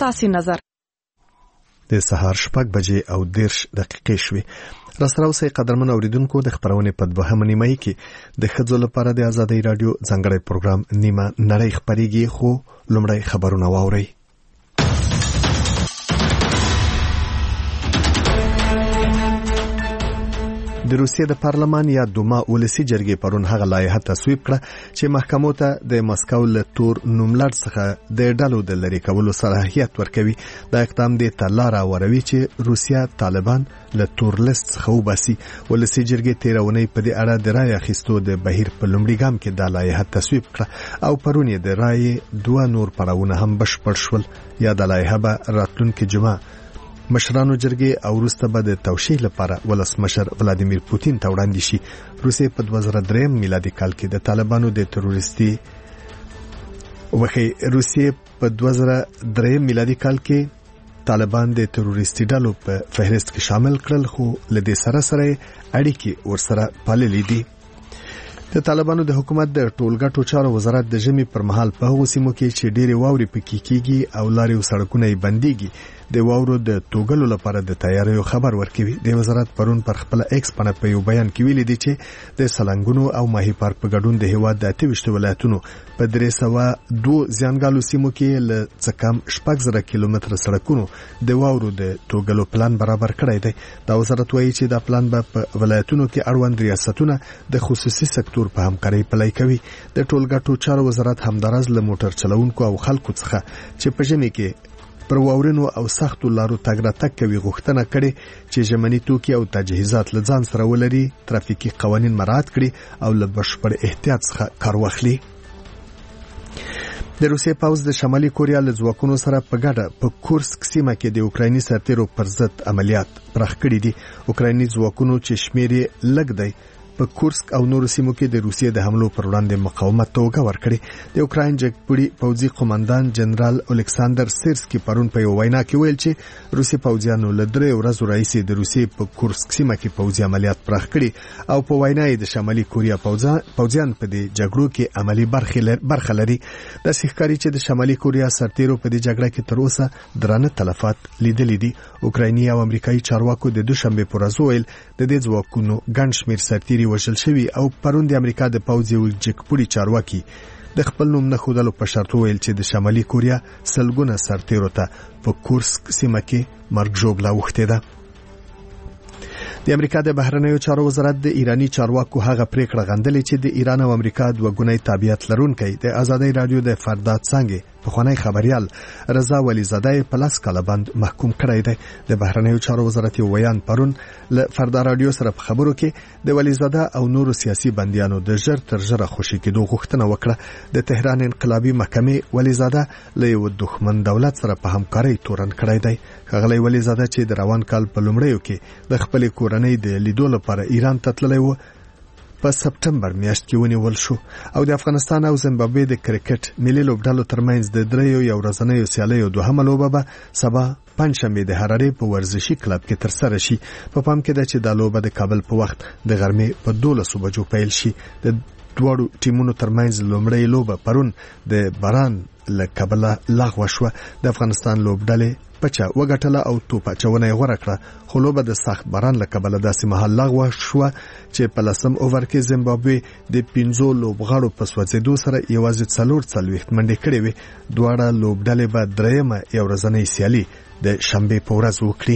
ستاسو نظر. د سهار 6:10 شوې. راسره اوسئ قدرمن اوریدونکو، د خبرونې په 2 نیمه کې د ښځو لپاره د آزادۍ رادیو ځانګړی پروګرام نیمه نړۍ خبريږي، خو لومړی خبرونه واورئ. د روسیې د پارلمان یا دوما ولسی جرګې پرون هغه لایحه تصویب کړه چې محکمو ته د مسکو له تور نوملړ څخه د ډالو د لری کولو صلاحیت ورکوي. دا اقدام د تلاره وروي چې روسیا طالبان له تور لیست څخه وباسي. ولسی جرګې تیرونی په دې اړه د رای اخیستو د بهیر په لومړي ګام کې د لایحه تصویب کړه او پرون یې د رای 2 نور پړاوونه هم بشپړ شول. یا د لایحه به راتلونکي جمعه مشرانو جرګې او وروسته به د توشیح لپاره ولسمشر ولادیمیر پوتین ته وړاندې شي. روسیې په 2003 میلادي کال کې د طالبانو د تروریستي روسیې په 2003 میلادي کال کې طالبان د تروریستي ډلو په فهرست کې شامل کړل، خو له دې سره اړیکې ورسره پاللې دي. د طالبانو د حکومت د ټولګټو چارو وزارت د ژمي پر مهال په هغو سیمو کې چې ډېرې واورې پکې کېږي او لارې او سړکونه یې بندېږي د واورو د توګلو لپاره د تیاریو خبر ورکوي. د وزارت پرون پر خپل ایکس باندې په یو بیان کې ویلي دي چې د سلنګونو او ماهی پارک په ګډون د هیواد د 28 ولایتونو په 302 ځانګړو سیمو کې له څه کم 6,000 کیلومتره سړکونو د واورو د توګلو پلان برابر کړی دی. دا وزارت وایي چې دا پلان به په ولایتونو کې اړوند ریاستونه د خصوصي سکتور په همکارۍ پلی کوي. د ټولګټو چارو وزارت همدارز له موټر چلوونکو او خلکو څخه چې په ژمي کې پر واورینو او سختو لارو تګ راتګ کوي غوښتنه کړي چې ژمني توکي او تجهیزات له ځان سره ولري، ترافیکي قوانین مراعات کړي او له بشپړ احتیاط څخه کار واخلي. د روسیې پوځ د شمالي کوریا له ځواکونو سره په ګډه په کورسک سیمه کې د اوکرایني سرتیرو پر ضد عملیات پراخ کړي دي. اوکرایني ځواکونو چې شمیر یې لږ دی په کورسک او نورو سیمو کې د روسیې د حملو پر وړاندې مقاومت توګه ورکړي. د اوکراین جګپوړي پوځي قوماندان جنرال الکساندر سیرسکي پرون په یو وینا کې ویل چې روسي پوځیانو له 3 ورځو راهیسې د روسیې په کورسک سیمه کې پوځي عملیات پراخ کړي او په وینا یې د شمالي کوریا پوځیان په دې جګړو کې عملی برخه لري. د ښکاری چې د شمالي کوریا سرتیرو په دې جګړه کې تر اوسه درانه تلفات لیدلې دي. اوکرایني او امریکایي چارواکو د دوشنبه پر ورځ ویل د دې ځواکونو ګڼ شمېر سرتیري وژل شوي او پرون د امریکا د پوځي جګپوړي چارواکي د خپل نوم نه ښودلو په شرط ویل چې د شمالي کوریا سلګونه سرتیرو ته په کورسک سیمه کې مرګ ژوبله اوښتې ده. د امریکا د بهرنیو چارو وزارت د ایرانی چارواکو هغه پریکړه غندلې چې د ایران او امریکا دوه ګونی تابعیت لرونکي د آزادۍ رادیو د فرداد څنګه پخوانی خبريال رضا ولیزاده په لاس کاله بند محکوم کړی دی. د بهرنیو چارو وزارت یو بیان پرون له فردا رادیو سره په خبرو کې د ولیزاده او نورو سیاسي بنديانو د ژر تر ژره خوشي کېدو غوښتنه وکړه. د تهران انقلابي محکمې ولیزاده له یو دښمن دولت سره په همکارۍ تورن کړی دی. غلې ولیزاده چې د روان کال په لومړیو کې د خپل کورنۍ د لیدو لپاره ایران ته تللی و په سپټمبر میاشت کې ونیول شو او د افغانستان او زیمبابوې د کرکټ ملي لوبډلو ترمنځ د دریو یو ورځنیو سیالیو دوهمه لوبه به سبا پنځشنبه د حرارې په ورزشي کلب کې ترسره شي. په پام کې ده چې د لوبه د کابل په وخت د غرمې په 12 بجو پیل شي. د دواړو ټیمونو ترمنځ لومړی لوبه پرون د باران له کبله لغوه شوه. د افغانستان لوبډلې پچا وګټله او توپ اچونه یې غوړه کړه، خو لوبه د سخت باران له کبله داسې مهال لغوه شوه چې په لسم اوور کې زیمبابوې د 15 لوبغاړو په سوځېدو سره یوازې 44 منډې کړې وې. دواړه لوبډلې به درېیمه یو ورځنۍ سیالي د شنبې په ورځ وکړي.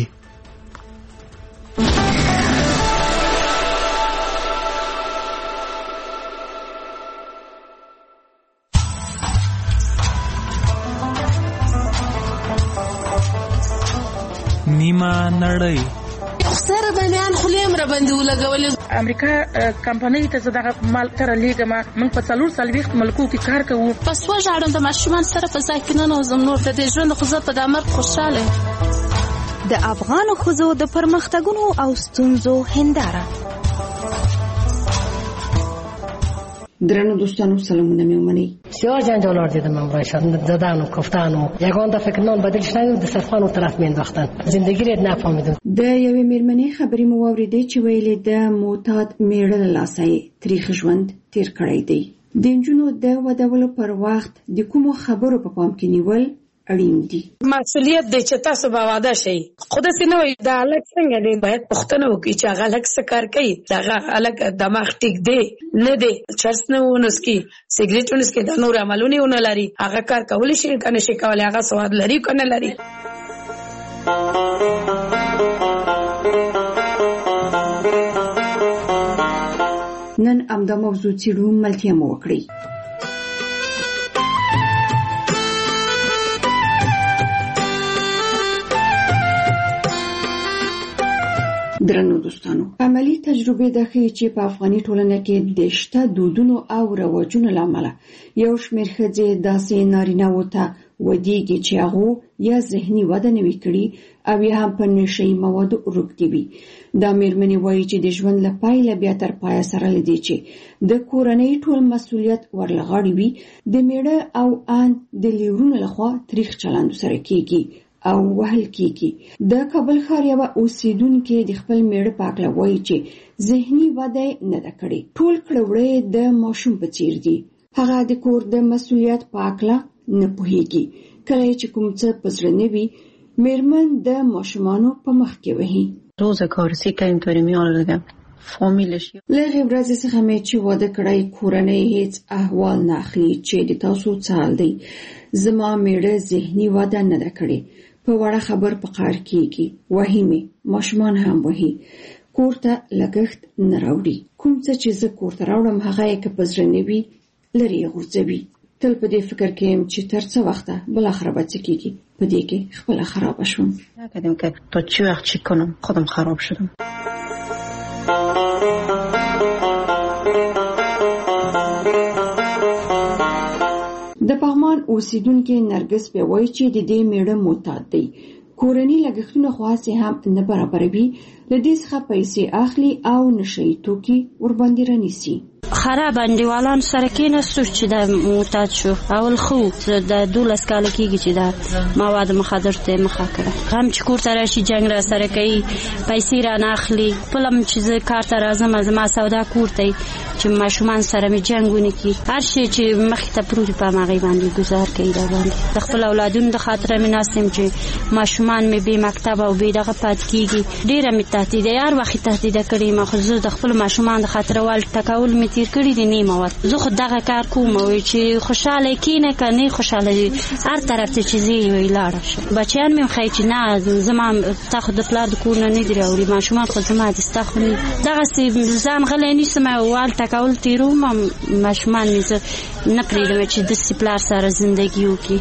نیمه نړۍ سره بنیان خلیم را باندې ولګولې. امریکا کمپنۍ ته زداغه مال تر لیګه موږ په 440 ملکو کې کار کوو. پس وژاړم د ماشومان سره په ځای کې نه نوزم نور د دې ژوند خو زه په دمر خوشاله. د افغان ښځو د پرمختګونو او ستونزو هنداره. درنو دوستانو سلامونه میومنی. بسیار جنجالار دیدم امرایشان زدن و کفتن و یگان دفعه که نان بدلش نگید دسترخوان و طرف مینداختن. زندگی رید نفهمیدم. د یوې میرمنې خبرې مو واورېدې چې ویلې د معتاد میړه له لاسه تاریخ ژوند تیر کړی دی. د نجونو د ودولو پر وخت د کومو خبرو په پام کې نیول اړین دي. مسؤلیت دی چې تاسو به واده شئ، خو داسې نه وایي دا هلک څنګه دی، باید پوښتنه وکړي چې هغه هلک څه کار کوي، د هغه هلک دماغ ټیک دی نه دی، چرس نه ونسکي، سګریټ ونسکي، دا نور عملونه ونه لري، هغه کار کولی شي که نه شي کولی، هغه سواد لري که نه لري. نن همدا موضوع څېړو، ملتیا مو وکړئ. درنو دوستانو، عملی تجربه ده چې په افغاني ټولنه کې د شته دودونو او رواجونو له امله یو شمېر ښځې داسې نارینه‌وو ته ودیږي چې هغو یا ذهني وده نه وي کړې او یا هم په نشهیي موادو روږدې وي. دا مېرمنې وایي چې د ژوند له پیله بیا تر پایه سره له دې چې د کورنۍ ټول مسؤلیت ورلغاړې وي، د مېړه او ان د لیورونو لخوا تریخ چلند سره کېږي او وهل کېږي. د کابل ښار یوه اوسیدونکې د خپل مېړه په هکله وایي چې ذهني وده نه ده کړې، ټول کړه د ماشوم په څیر دي. هغه د کور د مسؤلیت په هکله نه پوهیږي. کله چې کوم څه په زړه نه وي، مېرمن د ماشومانو په مخ کې وهي. روزگارسی که اینطوری میاره دیگه فامیلش. له هغې ورځې څخه مې چې واده کړی، کورنۍ هیڅ احوال نه اخلي چې د تاسو څه حال دی. زما مېړه ذهني وده نه ده کړې، په وړه خبر په قهر کېږي، وهي مې، ماشومان هم وهي، کور ته لګښت نه راوړي. کوم څه چې زه کور ته راوړم هغه یې که په زړه نه وي لرې یې غورځوي. تل په دې فکر کې یم چې تر څه وخته بالاخره به څه کېږي. په دې کې خپله خرابه شوم. نکردیم که تا چی وقت چی کنم، خودم خراب شدم. د پغمان اوسیدونکې نرګس به وایي چې د دې مېړه معتاد دی، کورني لګښتونه خو هسې هم نه برابروي، له دې څخه پیسې اخلي او نشهیي توکي ورباندې رانیسي. خراب انډیوالان سره کېناستو چې دا معتاد شو. اول خو د 12 کاله کېږي چې دا مواد مخدر ته مخه کړه، هم چې کور ته راشي جنګ را سره کوي، پیسې رانه اخلي. خپلم چې زه کار ته راځم، زما سودا کور ته چې ماشومان سره مې جنګ ونه کړي، هر شی چې مخې ته پروت په هماغې باندې ګزار کوي. دا باندې د خپل اولادونو د خاطره مې ناست یم چې ماشومان مې بې مکتب او بې دغه پاتې کېږي. ډېره مې تهدیده، هر وخت تهدیده کړې یم، خو زه د خپلو ماشومان د خاطره وال ټکول مې تیر کړي دي نیمه وخت. زه خو دغه کار کوم چې خوشحاله کینه که نه خوشحاله هر طرف ته چې زه وی لاړه شم. بچیان مې ښایي چې نه زما تا خو د پلار د کور نه نه دي راوړي، ماشومان خو زما دي، ستا خو نه. دغسې ځان غلی نیسم او وال ټکول تېروم، ماشومان مې زه نه پرېږدم چې داسې پلار سره زندګي وکړي.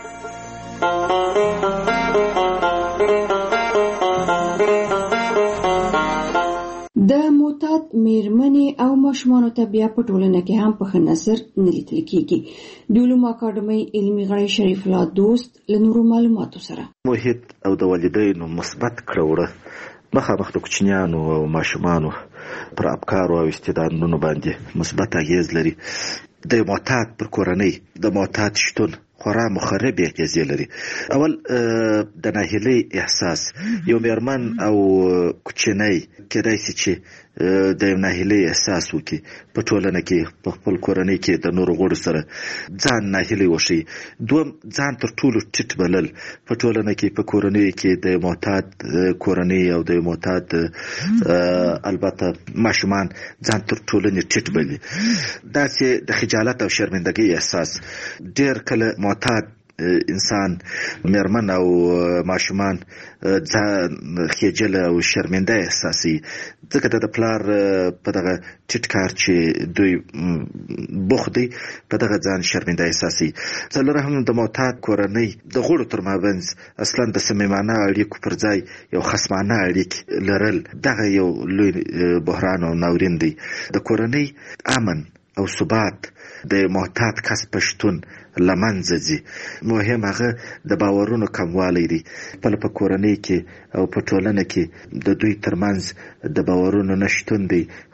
د معتاد مېرمنې او ماشومانو ته بیا په ټولنه کې هم په ښه نظر نه لیدل کېږي. د علومو اکاډمۍ علمي غړی شریف الله دوست له نورو معلوماتو سره محیط او د والدینو مثبت کړه مخامخ د کوچنیانو او ماشومانو پر افکارو او استعدادونو باندې مثبت اغیز لري. د معتاد پر کورنۍ د معتاد شتون خورا مخرب اغیزې لري. اول د ناهیلۍ احساس، یو مېرمن او کوچنی کېدای شي چې د ناهیلۍ احساس وکړي په ټولنه کې، په خپل کورنۍ کې د نورو غړو سره ځان ناهیلۍ وښیي. دوم، ځان تر ټولو ټیټ بلل په ټولنه کې، په کورنۍ کې د معتاد کورنۍ او د معتاد البته ماشومان ځان تر ټولنې ټیټ بلي. داسې د خجالت او شرمندګۍ احساس. ډېر کله معتاد انسان، مېرمن او ماشومان ځان خجل او شرمنده احساسي، ځکه د پلار په دغه ټیټ کار چې دوی بوخت دی په دغه ځان شرمنده احساسي. څلورم، د معتاد کورنۍ د غړو تر مابینځ اصلا د صمیمانه اړیکو پر ځای یو خصمانه اړیکې لرل، دغه یو لوی بحران او ناورین دی. د کورنۍ امن او ثبات د معتاد کس په شتون له منځه ځي. مهم هغه د باورونو کموالی دی. په کورنۍ کې او په ټولنه کې د دوی ترمنځ د باورونو نشتون دی.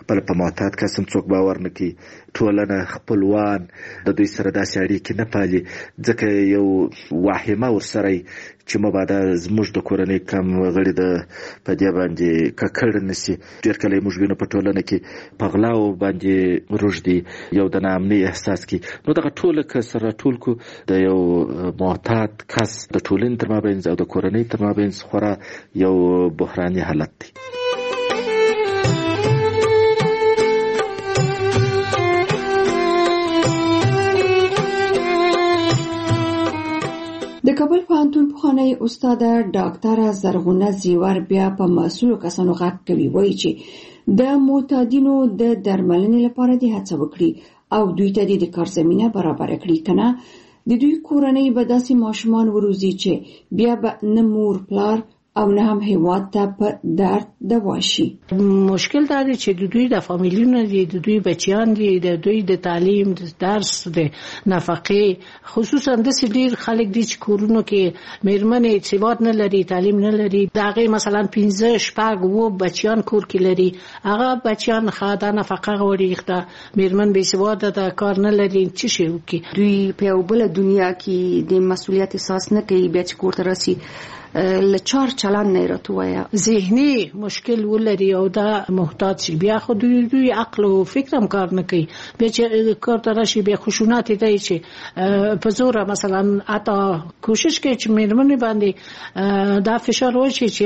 بل په معتاد کس هم څوک باور نه کوي، ټولنه خپلوان د دوی سره داسې اړیکې نه پالي، ځکه یو واهمه ورسره چې مبادا زموږ د کورنۍ کم غړي د په دې باندې ککړ نسی. ډېر کله موږ وینو په ټولنه کې په غلاو باندې روږدي یو د ناامنۍ احساس کی. نو دغه ټول کسره ټول کو د یو معتاد کس د ټولنې تر مابین او د کورنۍ تر مابین خورا یو بحراني حالت دی. د کابل پوهنتون پخوانی استاد ډاکټره زرغونه زیور بیا په مسؤلو کسانو غږ کوي، وایي چې د معتادینو د درملنې لپاره د هڅه وکړي او دوی ته د کار زمینه برابر کړي، کنه د دوی کورنۍ به داسې ماشومان وروزي چې بیا به نه مور پلار او نه هم هیواد ته په درد دوا شي. مشکل دا دی چې د دوی د فامیلونو دي، د دوی بچیان دي، د دوی د تعلیم، د درس، د نفقې، خصوصا د ډیر خلک دي چې کورونو کې میرمنې ثبات نه لري، تعلیم نه لري، دا غي مثلا 15 شپږ و بچیان کور کې لري، هغه بچیان خاطر نفقه غوړي، ښه میرمن به ثبات د کار نه لري، څه شي وکي. دوی په بل دنیا کې د مسؤلیت احساس نه کوي، بیا چې کور ته راسي لچار چلان نه راتویا، ذهني مشکل ولري او دا محتاج شي، بیا خو دوی عقل او فکر هم کار نه کوي، بیا چې کار ته راشي بیا خشونت دی چې په زور مثلا اته کوشش کوي چې میرمنې باندې دا فشار ورشي چې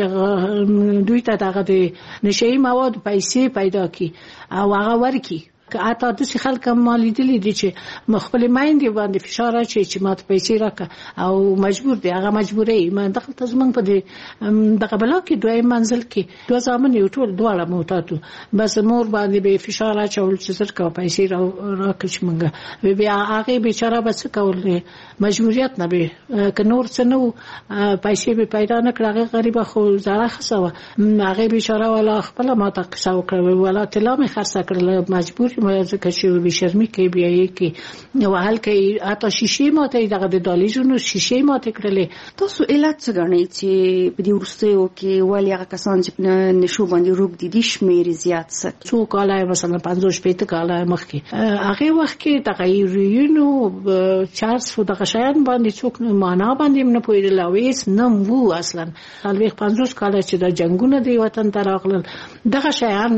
دوی ته دغه د نشئی مواد پیسې پیدا کی او هغه ورکی. که اته د خلک مالی دي چې مخبل مایندې باندې فشار اچي چې ماته پیسې راکړه او مجبور دي، هغه مجبورې ما دخل تزمن په دې دغه بلا کې دوی منزل کې دوه ځامن یو ټول دواړه موتاتو، بس مور باندې به فشار اچول چې زرکه پیسې راکړي مونږه بیا هغه بیچاره بس کول مجبوریت نه به ک نور څه نو پیسې به پیدا نه کړه، غریب خو زړه خسوه، هغه بیچاره ولا خپل ماته قصه وکړه ولا طلا می خرڅ کړل، مجبور ځکه چې به شرمې کوي بیا یې کې وهل کوي، اته شیشې ماته دغه د دالیزونو شیشې ماته کړلې. تاسو علت څه غنئ چې په دې ورستیو کې ولې هغه کسان چې نشو باندې روغ دي شمیر زیات څه څو کاله مثلا 50 کاله مخکې هغه وخت کې تغیرونو چارج فو دغه شیان باندې څوک معنا باندې نه پوهیدل او هیڅ نه وو اصلا. البته 50 کاله چې د جنگونو دی وطن ته راغلل دغه شیان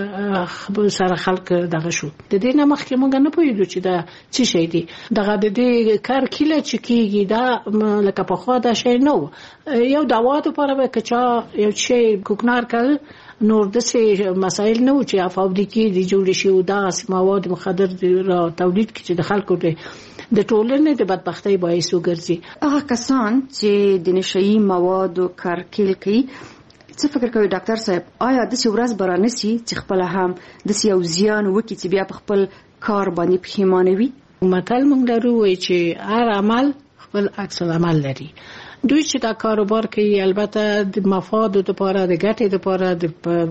سره خلک دغه شو، د دې نه مخکې مونږ نه پوهیدو چې دا څه شي دی، دغه د دې کار کله چې کیږي دا لکه په خوا دا شی نه یو دوا د لپاره به کچا یو شی کوکنار کړ نور د څه مسائل نه و چې فابریکې د جوړ شي او دا مواد مخدر را تولید کړي چې د خلکو د ټولنې د بدبختۍ باعث وګرځي. هغه کسان چې د نشئی مواد او کارکل کوي څه فکر کوي ډاکټر صاحب، آیا د څه ورځ برانسي چې خپل هم د څه یو زیان وکړي چې بیا په خپل کار باندې پښیمانه وي؟ متل موږ درو وایي چې هر عمل خپل عکس العمل لري. دوی چې دا کاروبار کوي البته د مفاد لپاره، د ګټې لپاره، د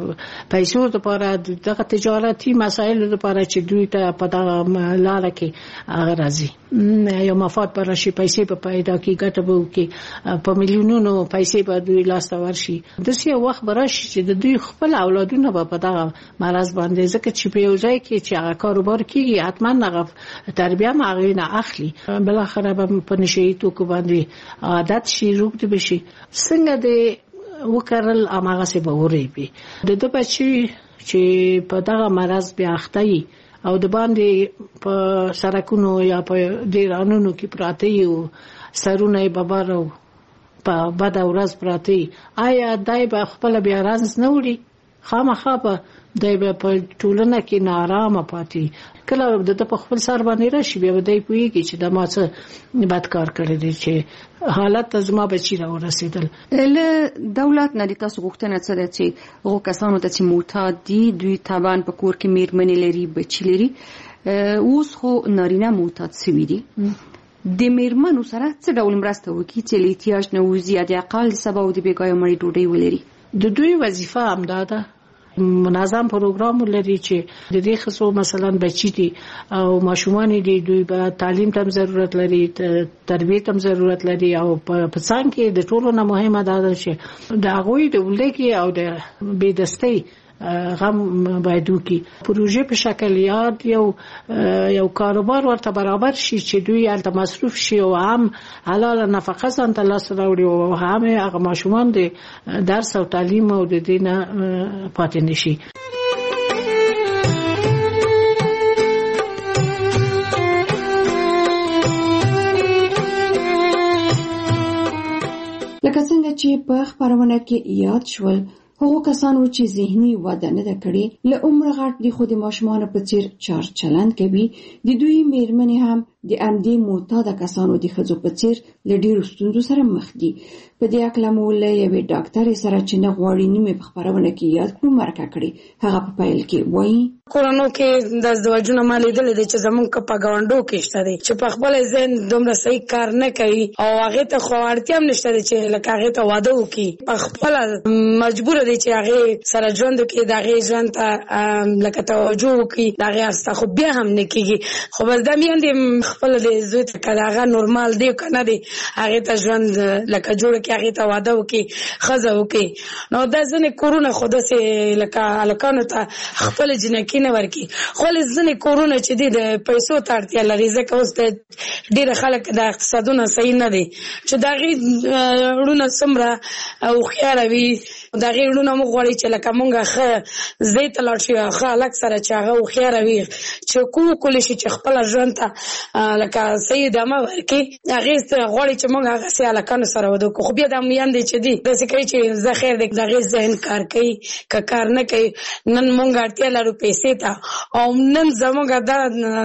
پیسو لپاره، دغه تجارتي مسایل لپاره چې دوی ته په دغه لار کې راځي یو مفاد پر شي، پیسې په پیدا کې ګټه به وکړي، په میلیونونو پیسې به دوی لاس ته ورشي. داسې یو وخت به راشي چې د دوی خپل اولادونه به په دغه مرض باندې ځکه چې په یو ځای کې چې هغه کاروبار کیږي حتما هغه تربیه هم هغې نه اخلي، بالاخره به په نشهیي توکو باندې عادت شي، روغ دي بشي. څنګه د وکړل اماغه سه به ورېبي د بچي چې په دغه مرض بیا اخته او د باندې په سرکونو یا په ډیرانونو کې پراته یو سرونه بابارو په بد ورځ پراته، آیا دای به خپل بیا رانس نه وړي؟ خامخا به دای په ټولنه کې نارامه پاتې، کله د په خپل سر باندې راشي بیا دای پوهیږي چې د ما څه بد کار کړی دی چې حالت زما بچی را ورسېدل. له دولت نه د تاسو غوښتنه څه ده چې هغو کسانو ته چې معتاد دي دوی طبعا په کور کې میرمنې لري، بچی لري، اوس خو نارینه معتاد شوي دي، د میرمنو سره څه ډول مرسته وکړي چې له احتیاج نه ووځي، د اقل سبا او د بېګایه مړۍ ډوډۍ ولري؟ د دوی وظیفه همدا ده، منظم پروګرام لري چې د دې خصو مثلا بچی دي او ماشومان دي، دوی به تعلیم ته ضرورت لري، تربیه ته ضرورت لري او په څنګه کې د ټولو نه مهمه ده چې د هغوی د ولګي او د بيدستۍ غم باید وکړي. پروژې په شکل یاد یو کاروبار ورته برابر شي چې دوی هلته مصروف شي او هم حلاله نفقه ځان ته لاس راوړي او هم هغه ماشومان د درس او تعلیم او د دې نه پاتې نشي. لکه څنګه چې په خبرونه کې یاد شول، هغو کسانو چې ذهني وده نه ده کړې له عمر غټ دي خو د ماشومانو په څیر چار چلند کوي، د دوی میرمنې هم د امدې معتاده کسانو د ښځو په څیر له ډېرو ستونزو سره مخ دي. په دې اړه مو له یوې ډاکټرې سره چې نه غواړي نومې په خبرونه کې یاد کړو مرکه کړې. هغه په پیل کې وایي کورونو کې د ازدواجونو ما لیدلې دي چې زمونږ په ګاونډو کې شته دي چې په خپل ذهن دومره صحیح کار نه کوي او هغه ته خو اړتیا هم نشته چې لکه هغه ته واده وکړي، په خپل مجبور دي چې هغه سره ژوند وکړي، د هغه ژوند ته لکه توجه وکړي، د هغه استه خو بیا هم نه کېږي. خو بس دا میندې خپل د زوی ته که هغه نورمال دی که نه دی هغې ته ژوند لکه جوړ کړي، هغې ته واده وکړي، ښځه وکړي. نو دا ځینې کورونه خو داسې لکه هلکانو ته خپل جنکي نه ورکړي، خو ځینې کورونه چې دي د پیسو ته اړتیا لري، ځکه اوس د ډېره خلک د اقتصادونه صحیح نه دی چې د هغې وړونه څومره هوښیاره وي، د هغې وړونه موږ غواړي چې لکه مونږ ښه زوی ته لاړ شي، ښه هلک سره چې هغه هوښیاره وي چې وکولی شي چې خپله ژوند ته لکه صحیح ادامه ورکړي. هغې غواړي چې مونږ هغسې هلکانو سره واده وکړو. خو بیا دا میندې چې دي داسې کوي چې زه خیر دی د هغې ذهن کار کوي، که کار نه کوي نن مونږ اړتیا لرو پیسې ته او نن زمونږ دا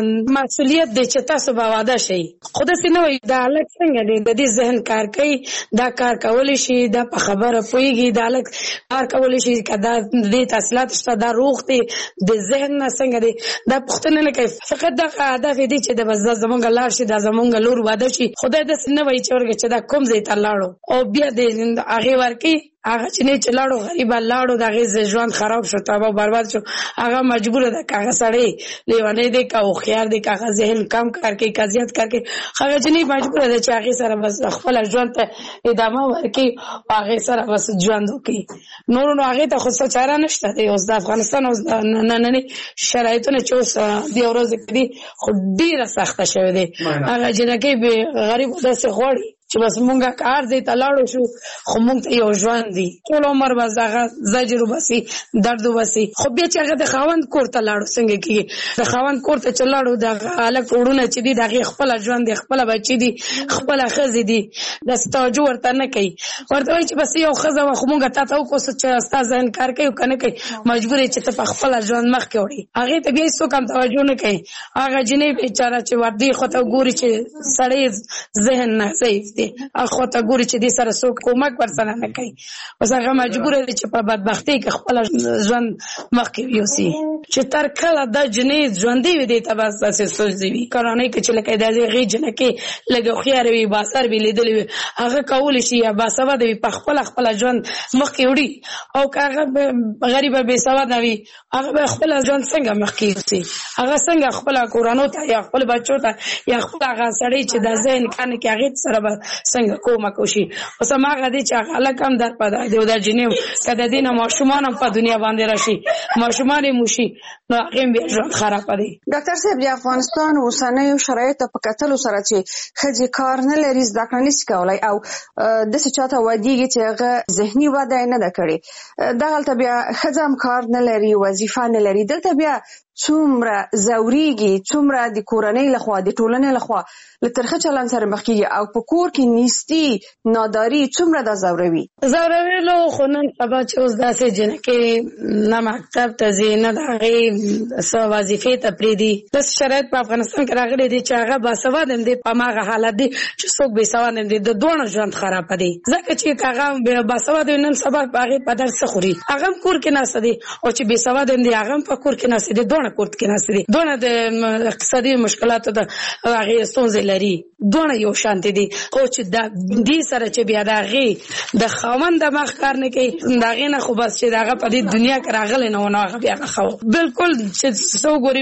مسؤلیت دی چې تاسو به واده شئ. خو داسې نه وایي دا هلک څنګه دی د دې ذهن کار کوي، دا کار کولی شي، دا په خبره پوهېږي، دا هلک کار کولی شي، که دا دې تحصیلات شته، دا روغ دی، د ذهن نه څنګه دی، دا پوښتنه نه کوي. فقط دغه هدف دی چې بس دا زمونږ لاړ شي، دا زمونږ لور واده شي. خدای داسې نه وایي چې ورګه چې دا کوم ځای ته لاړو او بیا د هغې ورکړي، هغه چې نه چې لاړو غریبه لاړو د هغې ژوند خراب شو، تباه برباد شو، هغه مجبوره ده که هغه سړی لیونی دی که هوښیار دی که هغه ذهن کم کار کوي که زیات کار کوي، هغه چې نه مجبوره ده چې هغې سره بس خپله ژوند ته ادامه ورکړي او هغې سره بس ژوند وکړي. نورو نو هغې ته خو څه چاره نشته دی. اوس د افغانستان اوس ننني شرایطونه چې اوس دې ورځو کې دي خو ډېره سخته شوې دی. هغه جنکۍ غریب داسې غواړي چې بس مونږه کار دی ته لاړو شو، خو مونږ ته یو ژوند دی ټول عمر بس هغه زجر وبسي، درد وبسي. خو بیا چې هغه د خاوند کور ته لاړو څنګه کېږي؟ د خاوند کور ته چې لاړو د هلک وړونه چې دي د هغې خپله ژوند دی، خپله بچي دي، خپله ښځې دي، داسې توجه ورته نه کوي. ورته وایي چې بس یو ښځه وه خو مونږ تا ته وکړو چې ستا ذهن کار کوي که نه کوي، مجبور یې چې ته په خپله ژوند مخکې وړې. هغې ته بیا هېڅوک هم توجه نه کوي. هغه جنۍ بېچاره چې وردې خوا ته ګوري چې سړی ذهن نه ضعیف دی، اخو ته ګوري چې دې سره څوک کومک ورسره نه کوي، اوس هغه مجبوره دی چې په بدبختۍ کې خپله ژوند مخکې یوسي. چې تر کله دا جنۍ ژوندۍ وي دې ته بس داسې سوچ وي کورنۍ کې چې لکه د هغې جنکۍ لږ هوښیاره وي، باثر وي، لیدلې وي، هغه کولی شي یا باسواده وي په خپله ژوند مخکې وړي. او که هغه غریبه بېسواده وي هغه به خپله ژوند څنګه مخکې یوسي؟ هغه څنګه خپله کورانو ته یا خپل بچو ته یا خپل هغه سړی چې د ذهن کار نه کوي هغې سره به څنګه کومک وشي؟ اوس هماغه دی چې هغه هلک هم در پیدا دی او دا جنۍ که د دې نه ماشومان هم په دنیا باندې راشي، ماشومان یې موشي، نو هغې هم بیا ژوند خرابه دی. ډاکټر صاحب د افغانستان اوسنیو شرایطو په کتلو سره چې ښځې کار نه لري، زده کړه نشي کولی او داسې چاته ودېږي چې هغه ذهني وده یې نه ده کړې، دغلته بیا ښځه هم کار نه لري، وظیفه نه لري، دلته بیا څومره ځورېږي، څومره د کورنۍ لخوا د ټولنې لخوا له ترخه چلند سره مخ کېږي او په کور کې نیستي ناداري څومره دا ځوروي. ځورویلو خو نن سبا چې اوس داسې جنکۍ نه مکتب ته ځي نه د هغې څه وظیفې ته پرېږدي. داسې شرایط په افغانستان کې راغلی دی چې هغه باسواده هم دی، په هماغه حالت دی چې څوک بېسواده هم دی، د دواړو ژوند خرابه دی. ځکه چې هغه باسواده وي نن سبا هغې په درس څه خوري؟ هغه هم کور کې ناسته دی او چې بېسواده هم دی هغه هم په کور کې ناسته دی، دواړه دونه کورت کې ناسي دي دونه د اقتصادي مشکلاتو د هغه ستونزې لري دونه یو شانتي دي خو چې د دې سره چې بیا د هغه د خاوند د مخ کار نه کوي دا غي نه خو بس چې داغه په دې دنیا کې راغلی نه ونه بیا خو بالکل چې سو ګوري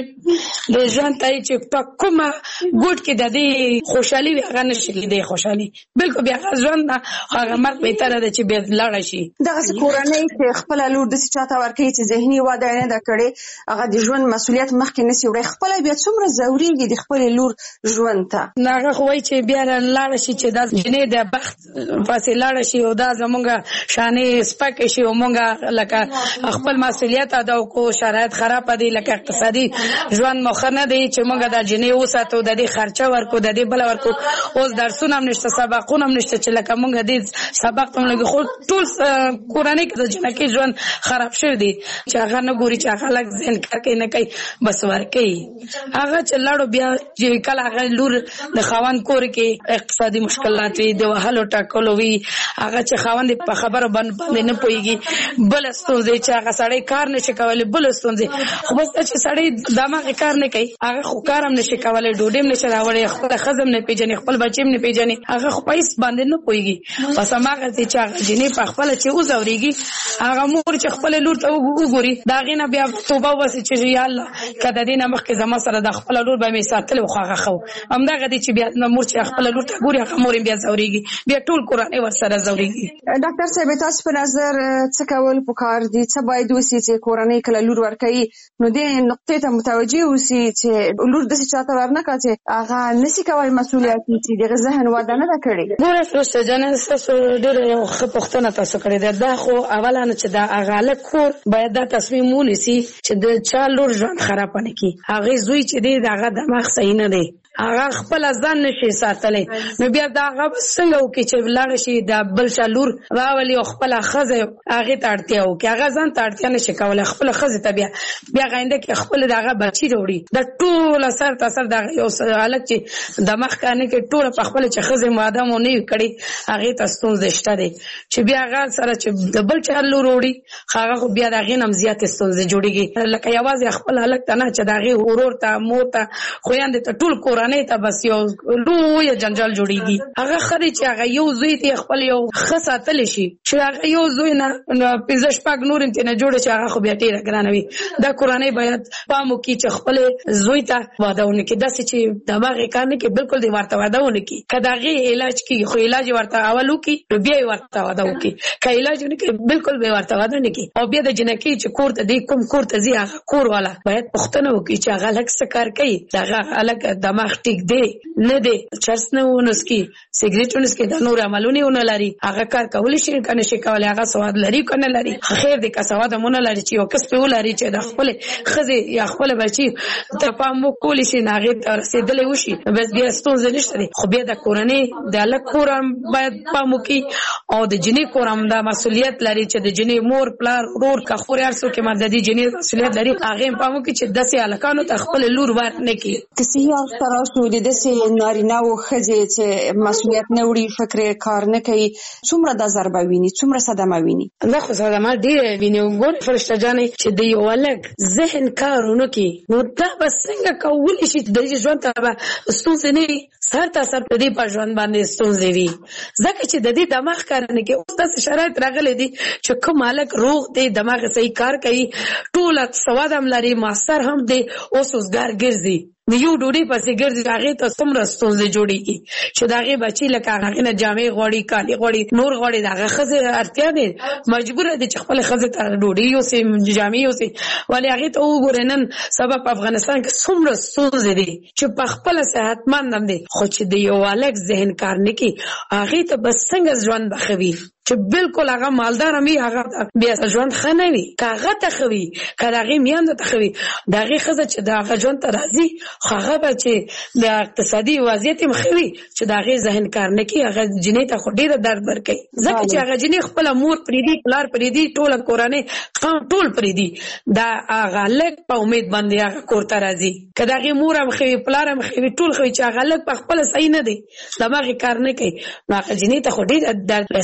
د ژوند ته چې په کومه ګډ کې د دې خوشحالي هغه نشي لیدي خوشحالي بالکل بیا ژوند هغه مرګ به تر د چې بیا لاړ شي دغه کورنۍ چې خپل لور د چاته ورکړي چې ذهني واده نه دا کړي هغه د ژوند مسولیت مخکې نسی وړي خپل بیا څومره ضروري دي خپل لور ژوند ته هغه خو وایي چې بیا لاړ شي چې د جنې د بخت پاسې لاړ شي او دا زمونږ شانې سپک شي او مونږه لکه خپل مسولیت ادا کو شرایط خراب دي لکه اقتصادي ژوند مخ نه دی چې مونږ د جنې وساتو د دې خرچه ورکو د دې بل ورکو اوس درسونه هم نشته سبقونه هم نشته چې لکه مونږ دې سبق ته لګي خو ټول کورنۍ کې د جنکې ژوند خراب شوی دی چې هغه نه ګوري چې هغه لږ ځین کار کوي نه کوي بس ورکوي هغه چې لاړو بیا چې کله هغه لور د خاوند کور کې اقتصادي مشکلات وي د وهلو ټاکلو وي هغه چې خاوند په خبرو باندې نه پوهیږي بل ستونزې چې هغه سړی کار نشي کولی بل ستونزې خو بس چې سړی دماغ کار نه کوي هغه خو کار هم نشي کولی ډوډۍ هم نشي راوړی خپل ښځه هم نه پیژني خپل بچی هم نه پیژني هغه خو پیس باندې نه پوهیږي بس هماغه چې هغه جنې په خپل چې وزوريږي هغه مور چې خپل لور ته وګوري دا غینه بیا توبه واسي چې یا الله کله دې نه مخکې زما سره د خپل لور به می ساتل خو هغه خو همدغه دي چې بیا مور چې خپل لور ته ګوري هغه مور بیا زوريږي بیا ټول کورنۍ ورسره زوريږي ډاکټر صاحب تاسو په نظر څه کول پکار دي څه باید وسی چې کورنۍ کله لور ورکړي نو دې نقطې ته متوجه وسی چې لور د څه چاته ورنکړي چې هغه نسی کوي مسولیت چې دغه ذهن واده نه کړي ګوره تاسو جنې تاسو ډېر یو خپختنه تاسو کړی دا خو اوله نه چې دا هغه کور باید دا تصمیم ونیسي چې د چا لور ژوند خراب نه کړي هغه زوی چې دی دغه دماغ صحیح نه دی هغه خپل ځان نشي ساتلی نو بیا دا هغه څنګه وکړي چې لاړ شي دا بل چا لور راولي خپل ښځه هغه ته اړتیا وکړي هغه ځان ته اړتیا نشي کولی خپل ښځه ته بیا غاینده کې خپل دغه بچی وروړي د ټول سر تاسو د یو حالت چې دماغ کانه کې ټول په خپل چې ښځه ماده مو نه کړي هغه ته ستونزې شته دي چې بیا هغه سره چې د بل چا لور وروړي هغه بیا دغه نم زیات ستونزې جوړيږي لکه یوازې خپل حالت نه چې دغه ورور ته مور ته خويند ته ټول نه ته بس یو لوی جنجال جوړیږي هغه خري چې هغه یو زوی ته خپل یو خصاتل شي چې هغه یو زوی نه پنځه شپږ نور ته نه جوړ شي هغه خو بیا ډیره ګرانوي دا کورنۍ باید پامو کې چې خپل زوی ته وادهونه کې داسې چې دماغ کار نه کې بالکل دی ورته وادهونه کې کداغي علاج کې خو علاج ورته اولو کې بیا ورته واده وکي کله علاج نه کې بالکل به ورته واده نه کې او بیا د جنکی چې کور ته دی کوم کور ته زی هغه کور والا باید پښتنه وکي چې هغه لک سکار کوي هغه الګ دماغ ټیک دی نه دی چرس نه ونسکی سیګریټ ونسکی د نور عملونه ونه لري هغه کار کولی شي کنه شي کولی هغه سواد لري کنه لري خیر دی که سواد مونږ لري چې یو کس په ولري چې د خپل خزه یا خپل بچي ته پام کولی شي ناغه تر رسیدلې وشي بس بیا ستونزې نشته خو بیا د کورنۍ د الګ کورم باید پام وکي او د جنې کورم د مسولیت لري چې د جنې مور پلار ورور کا خور ارسو کې مددي جنې مسولیت لري هغه پام وکي چې داسې الکانو ته خپل لور ورنه کی کسي یو تراسو د دسه نارینه او خځې چې مسولیت نه وړي فکر کار نه کوي څومره د ضربه ویني څومره صدمه ویني زه خو صدمه ډېر ویني ګور فرشته جانې چې د یو الګ ذهن کارونه کوي نو دا بس څنګه کولی شي د ژوند ته ستونزې نه سر تا سر په دې په ژوند باندې ستونزې وي ځکه چې د دې دماغ کار نه کوي اوس داسې شرایط راغلي دي چې کوم الګ روغ دی دماغ صحیح کار کوي ټول سواد هم لري ماستر هم دی اوس اوسګار ګرځي یو ډوډۍ پسې ګرځي هغه ته څومره ستونزې جوړيږي چې داغه بچی لکه هغه نه جامې غوړي کالي غوړي نور غوړي داغه خزه اړتیا دي مجبور دي چې خپل خزه ته ډوډۍ یو سي جامې یو سي ولی هغه ته وګورنن سبب افغانستان کې څومره ستونزې دي چې په خپل صحتمند هم دي خو چې دی یو الګ ذهن کار نه کوي هغه ته بس څنګه ژوند بخوي چې بالکل هغه مالدار مې هغه بیا ژوند خنه وي کاغه ته خوي کاغه میاند ته خوي داغه خزه چې داغه ژوند ته راځي هغه به چې د اقتصادي وضعیت مخوي چې داغه ذهن کار نه کوي هغه جنې ته خو ډیره درد ورکوي ځکه چې هغه جنې خپل مور پریدي پلار پریدي ټول کورانه ټول پریدي دا هغه لک په امید باندې هغه کور ته راځي کداغه مور هم خوي پلار هم خوي ټول خوي چې هغه لک په خپل صحیح نه دي دماغ کار نه کوي نو هغه جنې ته خو ډیره درد رسیږي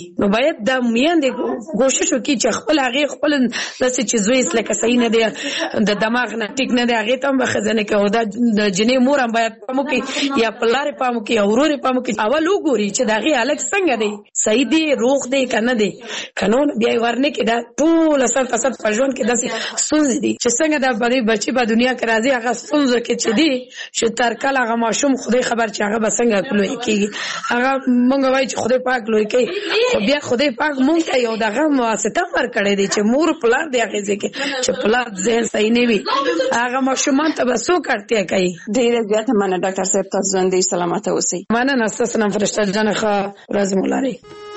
نو باید د میندې کوشش وکړي چې خپل هغه خپل داسې چې زوی لکه صحیح نه دی د دماغ نه ټیک نه دی هغه ته هم خزانه کې او د جنې مور هم باید پامو کې یا پلار پامو کې او ورور پامو کې اول وګوري چې دغه الګ څنګه دی صحیح دی روغ دی کنه دی قانون بیا ورنه کې دا ټول اصل فساد په ژوند کې داسې ستونزې دي چې څنګه د بچي په دنیا کې راځي هغه ستونزه کې چې دی چې تر کله هغه ماشوم خدای خبر چې هغه به څنګه لوی کېږي هغه مونږ وایي چې خدای پاک لوی کوي خو بیا خدای پاک مونږ ته یو دغه واسطه ورکړی دی چې مور پلار دی هغه ځکه چې پلار ذهن صحیح نه وي هغه ماشومان ته به څوک اړتیا کوي. ډېره زیاته مننه ډاکټر صاحب تاسو ژوندۍ سلامته اوسئ. مننه ستاسو نن فرشته جان ښه ورځ مو لرئ.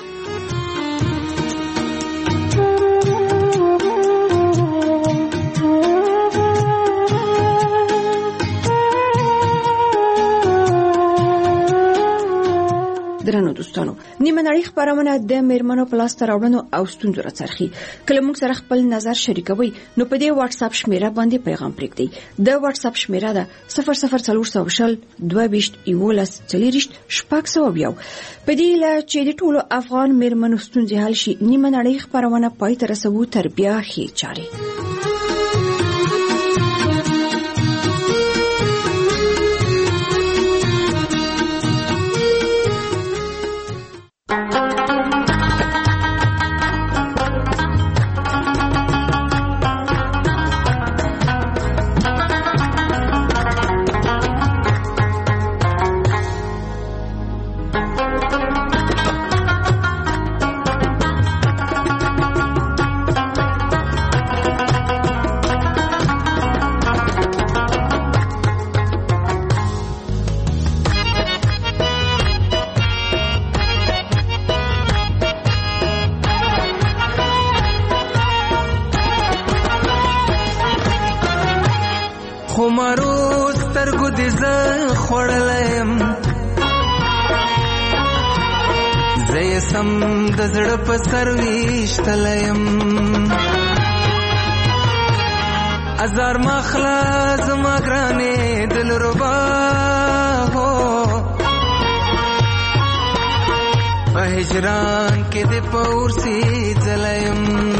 درنو دوستانو نیمه نړۍ خبرونه د میرمنو په لاس راوړنو او ستونزو راڅرخي کله موږ سره خپل نظر شریکوي نو په دې واتس اپ شمیره باندې پیغام پرېږدئ. د واتس اپ شمیره ده 0040221140 په دې لا چې د ټولو افغان میرمنو ستونزې حل شي نیمه نړۍ خبرونه پای ته رسوو تر بیا هي چاري. سرويشتليم ازار مخلاص مغراني دلربا هو هجران کې د پورسي زليم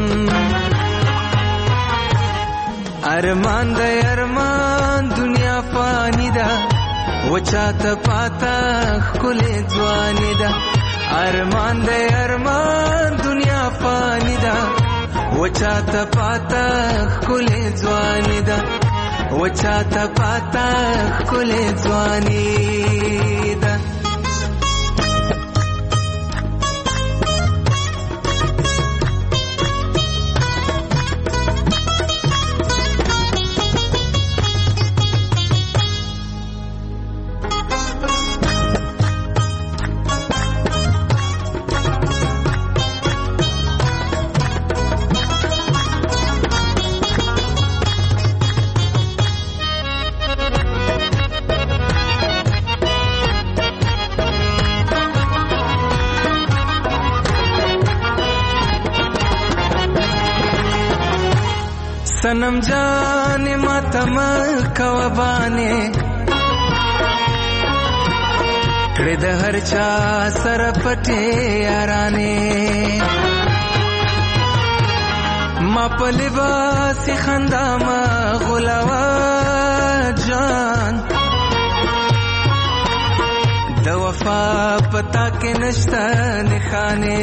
ارمان د ارمان دنیا فاني ده وچاته پاتا خلې ځواني ده ارمان د ارمان دنیا فانی ده وچاته پاتا خلې ځواني ده وچاته پاتا خلې ځواني ده. सनम जाने मातम कवबाने कड़े द हर चा सर पटे याराने मा पलिबास खंदा मा गुलावा जान द वफा पता के नश्ता निखाने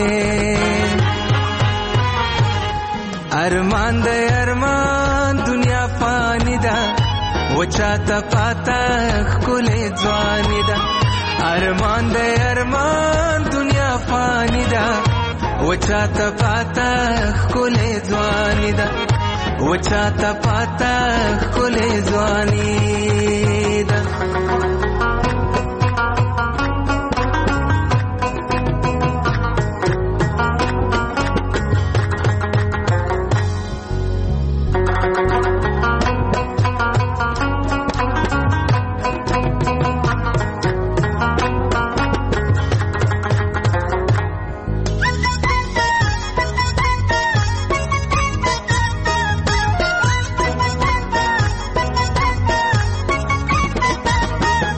ارمان د ارمان دنیا فانی ده وچاته پاتا خلې ځواني ده ارمان د ارمان دنیا فانی ده وچاته پاتا خلې ځواني ده وچاته پاتا خلې ځواني ده.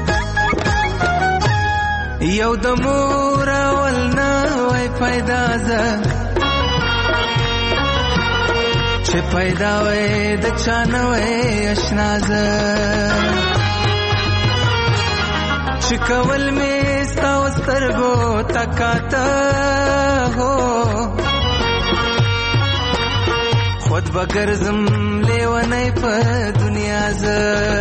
یو د مور ولنا وای پیدا ز چې پیدا وې د چانوې اشنازه چې کول مې ستاو سترګو تکاته هو خود بګرزم لیونی په دنیا زه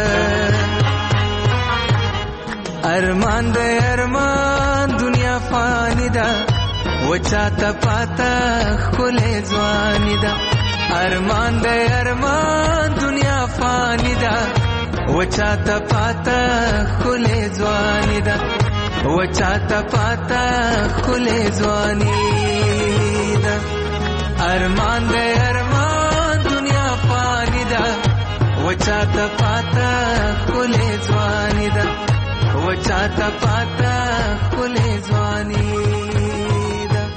ارمان د ارمان دنیا فانی ده وچاته پاته ښکلې ځواني ده ارمان د ارمان دنیا فانی ده وچاته پاته ښکلې ځواني ده وچاته پاته ښکلې ځواني ده ارمان د ارمان دنیا فانی ده وچاته پاته ښکلې ځواني ده وچاته پاته ښکلې ځواني